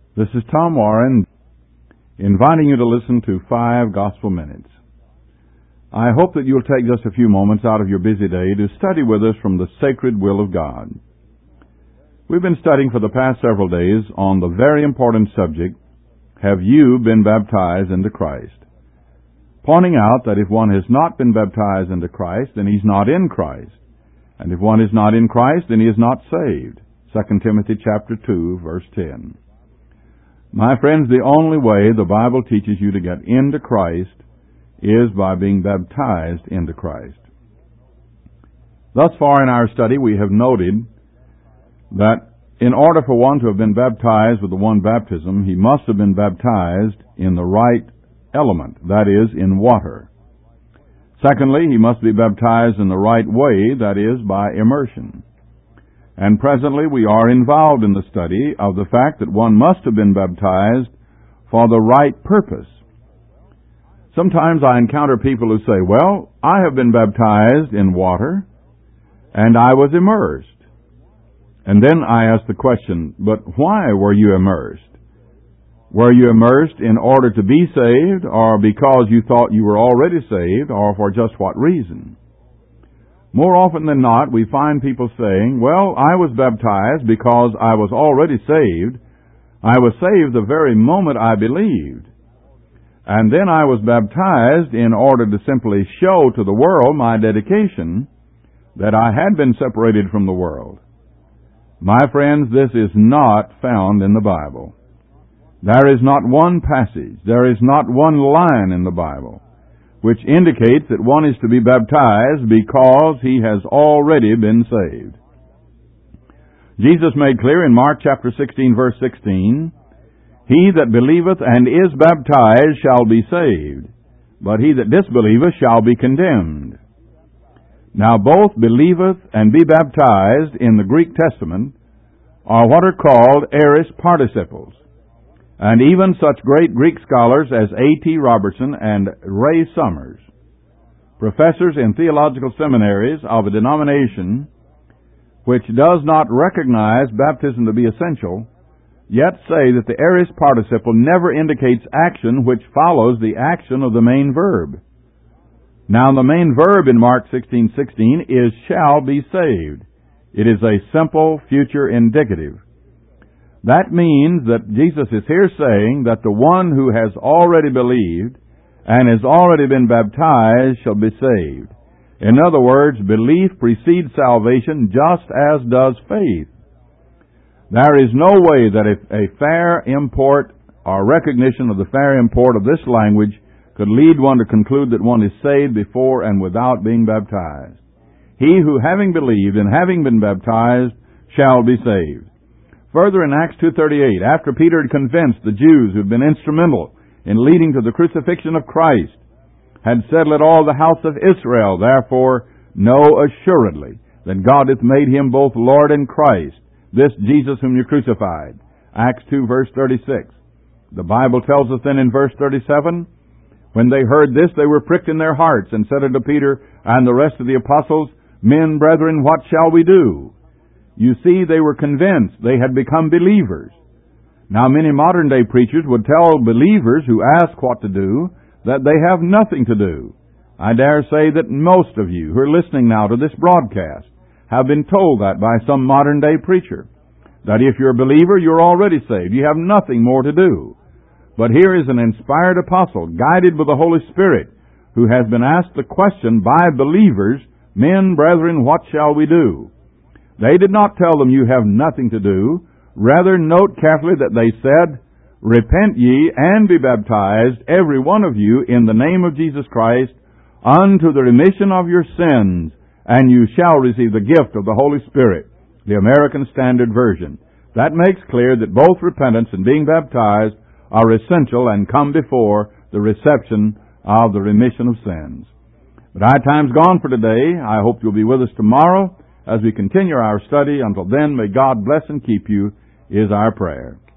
This is Tom Warren, inviting you to listen to 5 Gospel Minutes. I hope that you'll take just a few moments out of your busy day to study with us from the sacred will of God. We've been studying for the past several days on the very important subject, have you been baptized into Christ? Pointing out that if one has not been baptized into Christ, then he's not in Christ. And if one is not in Christ, then he is not saved. 2 Timothy chapter 2, verse 10. My friends, the only way the Bible teaches you to get into Christ is by being baptized into Christ. Thus far in our study, we have noted that in order for one to have been baptized with the one baptism, he must have been baptized in the right element, that is, in water. Secondly, he must be baptized in the right way, that is, by immersion. And presently we are involved in the study of the fact that one must have been baptized for the right purpose. Sometimes I encounter people who say, well, I have been baptized in water and I was immersed. And then I ask the question, but why were you immersed? Were you immersed in order to be saved, or because you thought you were already saved, or for just what reason? More often than not, we find people saying, well, I was baptized because I was already saved. I was saved the very moment I believed. And then I was baptized in order to simply show to the world my dedication that I had been separated from the world. My friends, this is not found in the Bible. There is not one passage, there is not one line in the Bible which indicates that one is to be baptized because he has already been saved. Jesus made clear in Mark chapter 16, verse 16, he that believeth and is baptized shall be saved, but he that disbelieveth shall be condemned. Now both believeth and be baptized in the Greek Testament are what are called aorist participles. And even such great Greek scholars as A.T. Robertson and Ray Summers, professors in theological seminaries of a denomination which does not recognize baptism to be essential, yet say that the aorist participle never indicates action which follows the action of the main verb. Now the main verb in Mark 16:16 is shall be saved. It is a simple future indicative. That means that Jesus is here saying that the one who has already believed and has already been baptized shall be saved. In other words, belief precedes salvation just as does faith. There is no way that a fair import or recognition of the fair import of this language could lead one to conclude that one is saved before and without being baptized. He who having believed and having been baptized shall be saved. Further in Acts 2:38, after Peter had convinced the Jews who had been instrumental in leading to the crucifixion of Christ, had said, let all the house of Israel therefore know assuredly that God hath made him both Lord and Christ, this Jesus whom you crucified. Acts 2 verse 36. The Bible tells us then in verse 37, when they heard this, they were pricked in their hearts, and said unto Peter and the rest of the apostles, men, brethren, what shall we do? You see, they were convinced. They had become believers. Now, many modern-day preachers would tell believers who ask what to do that they have nothing to do. I dare say that most of you who are listening now to this broadcast have been told that by some modern-day preacher, that if you're a believer, you're already saved. You have nothing more to do. But here is an inspired apostle, guided by the Holy Spirit, who has been asked the question by believers, men, brethren, what shall we do? They did not tell them you have nothing to do. Rather, note carefully that they said, repent ye and be baptized, every one of you, in the name of Jesus Christ, unto the remission of your sins, and you shall receive the gift of the Holy Spirit. The American Standard Version. That makes clear that both repentance and being baptized are essential and come before the reception of the remission of sins. But our time's gone for today. I hope you'll be with us tomorrow as we continue our study. Until then, may God bless and keep you, is our prayer.